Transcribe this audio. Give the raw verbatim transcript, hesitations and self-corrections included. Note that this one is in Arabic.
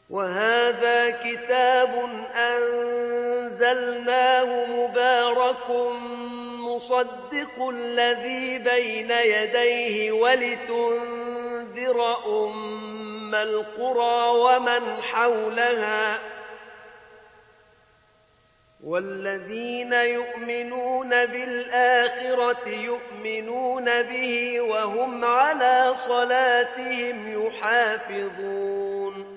وهذا كتاب أنزلناه مبارك مصدق الذي بين يديه ولتنذر أم القرى ومن حولها والذين يؤمنون بالآخرة يؤمنون به وهم على صلاتهم يحافظون